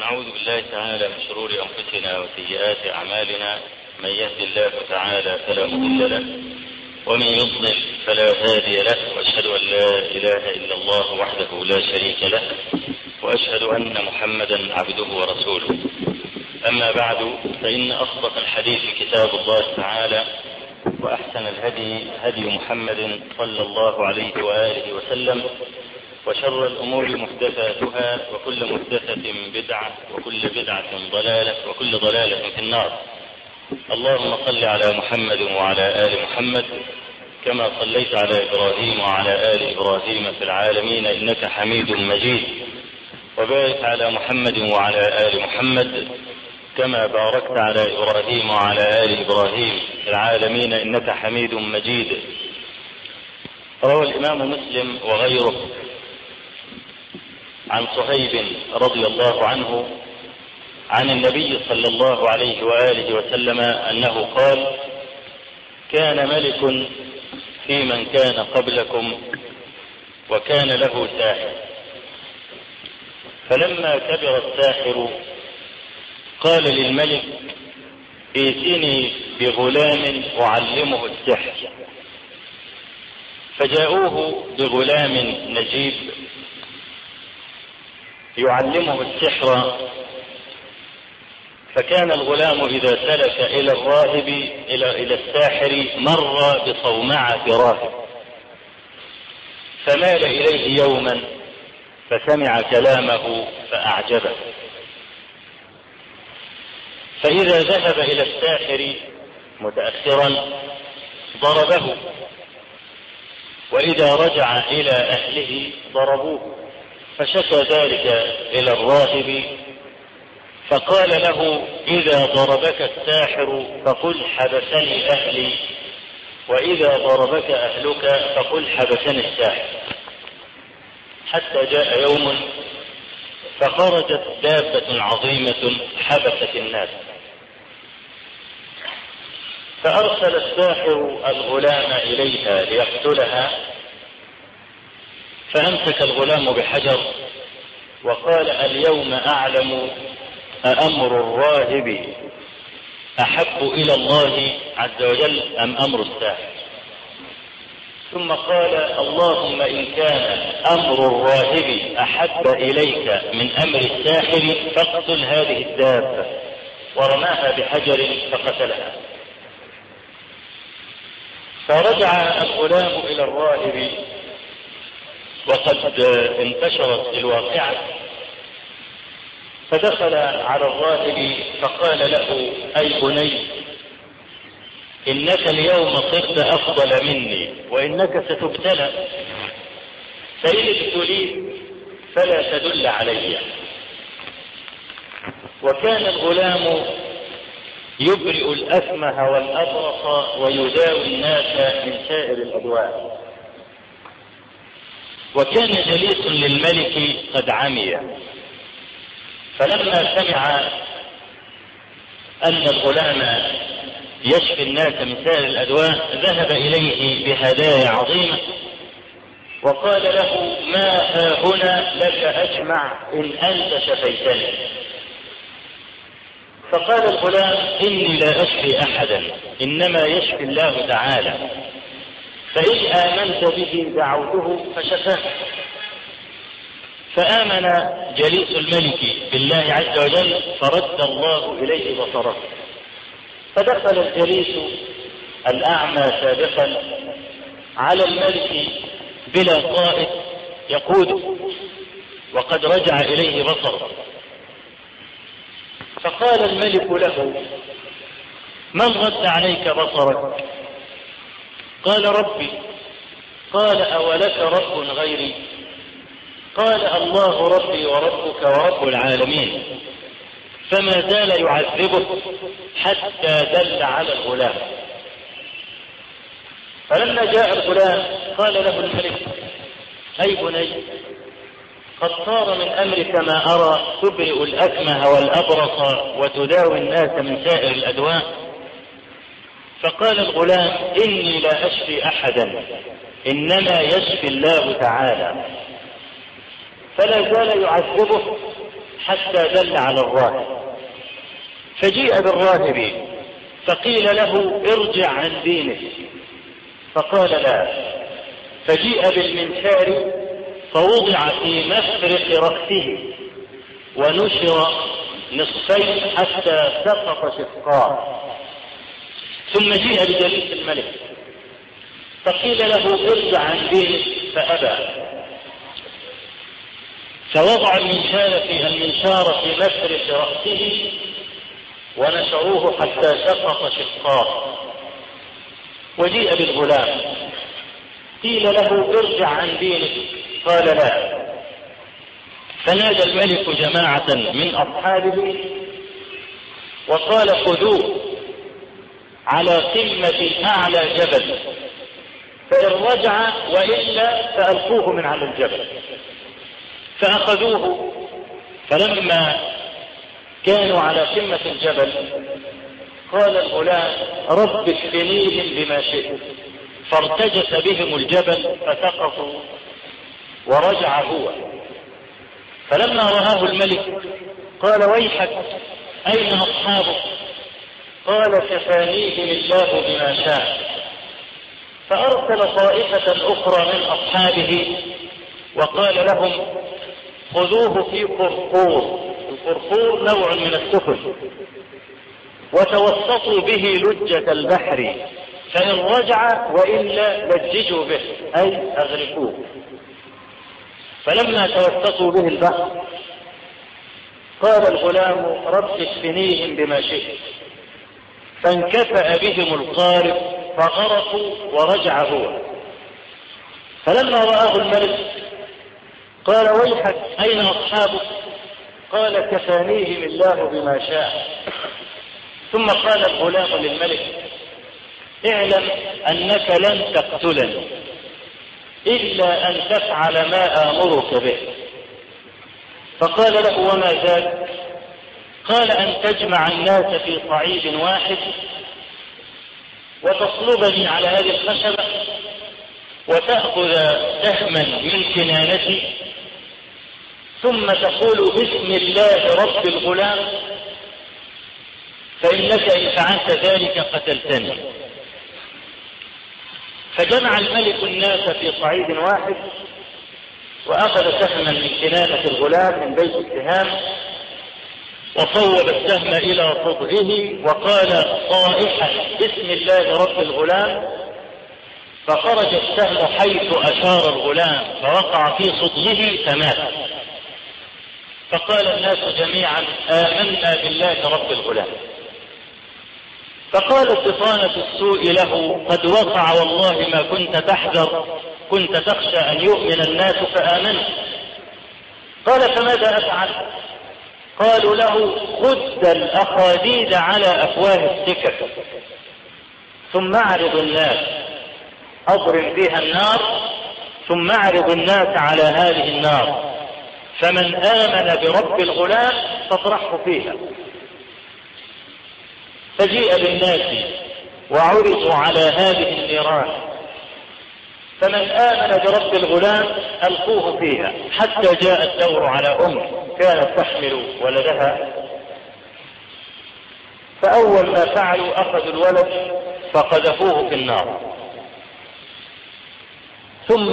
ونعوذ بالله تعالى من شرور أنفسنا وسيئات أعمالنا. من يهد الله تعالى فلا مضل له ومن يضلل فلا هادي له، وأشهد أن لا إله إلا الله وحده لا شريك له، وأشهد أن محمدا عبده ورسوله. أما بعد، فإن أصدق الحديث كتاب الله تعالى، وأحسن الهدي هدي محمد صلى الله عليه وآله وسلم، وشر الأمور محدثاتها، وكل محدثة بدعة، وكل بدعة ضلالة، وكل ضلالة في النار. اللهم صل على محمد وعلى آل محمد كما صليت على إبراهيم وعلى آل إبراهيم في العالمين إنك حميد مجيد، وبارك على محمد وعلى آل محمد كما باركت على إبراهيم وعلى آل إبراهيم في العالمين إنك حميد مجيد. روى الإمام مسلم وغيره عن صهيب رضي الله عنه عن النبي صلى الله عليه وآله وسلم أنه قال: كان ملك في من كان قبلكم وكان له ساحر، فلما كبر الساحر قال للملك: ائتني بغلام أعلمه السحر. فجاءوه بغلام نجيب يعلمه السحر، فكان الغلام إذا سلك إلى الراهب إلى الساحر مر بصومعة راهب، فمال إليه يوما فسمع كلامه فأعجبه، فإذا ذهب إلى الساحر متأخرا ضربه، وإذا رجع إلى أهله ضربوه، فشكى ذلك إلى الراهب فقال له: إذا ضربك الساحر فقل حبسني أهلي، وإذا ضربك أهلك فقل حبسني الساحر. حتى جاء يوم فخرجت دابة عظيمة حبست الناس، فأرسل الساحر الغلام إليها ليقتلها، فأمسك الغلام بحجر وقال: اليوم أعلم أأمر الراهب أحب إلى الله عز وجل أم أمر الساحر. ثم قال: اللهم إن كان أمر الراهب أحب إليك من أمر الساحر فاقتل هذه الدابة، ورماها بحجر فقتلها. فرجع الغلام إلى الراهب وقد انتشرت الواقعة، فدخل على الراهب فقال له: أي بني، إنك اليوم صرت أفضل مني، وإنك ستبتلى، فإن ابتليت فلا تدل علي. وكان الغلام يبرئ الأكمه والأبرص ويداوي الناس من سائر الأدواء، وكان جليس للملك قد عمي، فلما سمع أن الغلام يشفي الناس من سائر الأدواء ذهب إليه بهدايا عظيمة، وقال له: ما هنا لك أجمع إن أنت شفيتني. فقال الغلام: إني لا أشفي أحدا، إنما يشفي الله تعالى، فإن آمنت به دعوته فشفاه. فآمن جليس الملك بالله عز وجل فرد الله إليه بصره، فدخل الجليس الأعمى سابقا على الملك بلا قائد يقوده، وقد رجع إليه بصره. فقال الملك له: من رد عليك بصرك؟ قال: ربي. قال: أولك رب غيري؟ قال: الله ربي وربك ورب العالمين. فما زال يعذبه حتى دل على الغلام. فلما جاء الغلام قال له الملك: أي بني، قد صار من أمرك ما أرى، تبرئ الأكمه والأبرص وتداوي الناس من سائر الأدواء. فقال الغلام: إني لا أشفي أحدا، إنما يشفي الله تعالى. فلا زال يعذبه حتى دل على الراهب، فجيء بالراهب فقيل له ارجع عن دينه فقال لا، فجيء بالمنشار فوضع في مفرق رأسه ونشر نصفين حتى سقط شقاه، ثم جيء بجليس الملك فقيل له ارجع عن دينه فأبى، فوضع المنشار في مفرق رأسه ونشروه حتى سقط شقاه، وجيء بالغلام قيل له ارجع عن دينك قال لا، فنادى الملك جماعة من أصحابه وقال خذوه على قمة أعلى جبل، فإن رجع وإلا فألقوه من على الجبل. فأخذوه، فلما كانوا على قمة الجبل قال الغلام رب اكفنيهم بما شئت، فارتجس بهم الجبل فسقطوا ورجع هو. فلما رآه الملك قال ويحك أين أصحابك؟ قال كفانيهم الله بما شاء. فأرسل طائفة أخرى من أصحابه وقال لهم خذوه في قرقور، القرقور نوع من السفن، وتوسطوا به لجة البحر، فإن رجع وإلا لججوا به أي أغرقوه. فلما توسطوا به البحر قال الغلام رب اكفنيهم بما شئت، فانكفأ بهم القارب فغرقوا ورجع هو. فلما رآه الملك قال ويحك أين أصحابك؟ قال كفانيهم الله بما شاء. ثم قال الغلام للملك اعلم أنك لن تقتلني إلا أن تفعل ما آمرك به. فقال له وما ذاك؟ قال أن تجمع الناس في صعيد واحد وتصلبني على هذه الخشبة وتأخذ سهما من كنانتي ثم تقول بسم الله رب الغلام، فإنك إن فعلت ذلك قتلتني. فجمع الملك الناس في صعيد واحد وأخذ سهما من كنانة الغلام من بيت السهام وصوب السهم إلى صدغه وقال صائحا بسم الله رب الغلام، فخرج السهم حيث أشار الغلام فوقع في صدغه فمات. فقال الناس جميعا آمنا بالله رب الغلام. فقالت بطانة السوء له قد وقع والله ما كنت تحذر، كنت تخشى أن يؤمن الناس فآمنت. قال فماذا أفعل؟ قالوا له خد الأخاديد على أفواه السكك ثم اعرض الناس، أضرب بها النار ثم اعرض الناس على هذه النار، فمن آمن برب الغلام فاطرحه فيها. فجيء بالناس وعرضوا على هذه النيران، فمن آمن برب الغلام ألقوه فيها حتى جاء الدور على كانت تحمل ولدها. فأول ما فعلوا أخذوا الولد فقذفوه في النار، ثم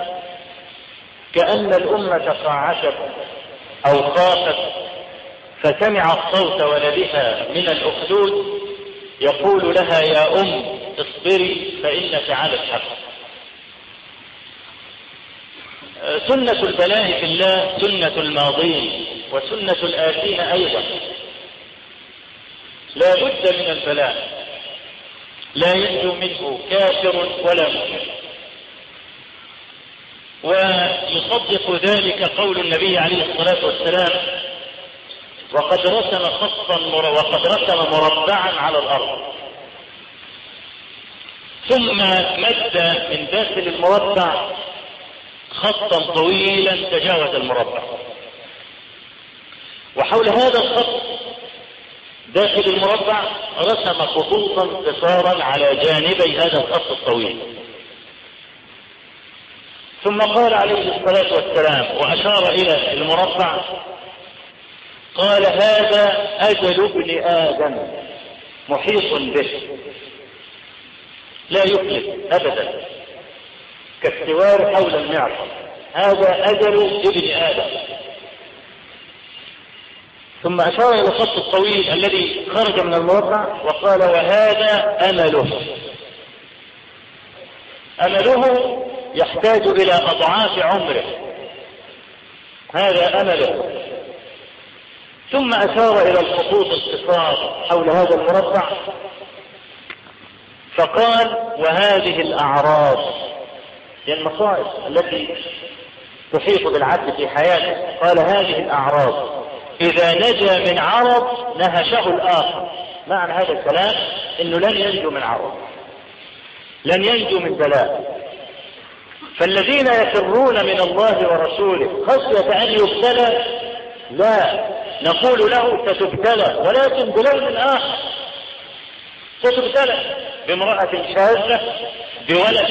كأن الأمة قاعست أو خافت فسمعت صوت ولدها من الأخدود يقول لها يا اصبري فإنك على الحق. سنة البلاء في الله سنة الماضين وسنة الآتين أيضا، لا بد من البلاء، لا ينجو منه كافر ولا مؤمن. ويصدق ذلك قول النبي عليه الصلاة والسلام وقد رسم مربعا على الأرض ثم مد من داخل المربع خطا طويلا تجاوز المربع، وحول هذا الخط داخل المربع رسم خطوطا قصارا على جانبي هذا الخط الطويل. ثم قال عليه الصلاة والسلام وأشار إلى المربع قال هذا أجل ابن آدم محيط به لا يفلت أبدا كالسوار حول المعصم، هذا أجل ابن آدم. ثم أشار إلى الخط الطويل الذي خرج من الموضع وقال وهذا أمله. أمله يحتاج إلى أضعاف عمره، هذا أمله. ثم أشار إلى الخطوط القصار حول هذا المربع فقال وهذه الأعراض، هي المصائب التي تحيط بالعبد في حياته. قال هذه الأعراض إذا نجا من عرض نهشه الآخر. معنى هذا الكلام إنه لن ينجو من عرض، لن ينجو من بلاء. فالذين يفرون من الله ورسوله خشية أن يبتلى لا نقول له ستبتلى، ولكن بلون آخر. ستبتلى بامرأة شاذة، بولد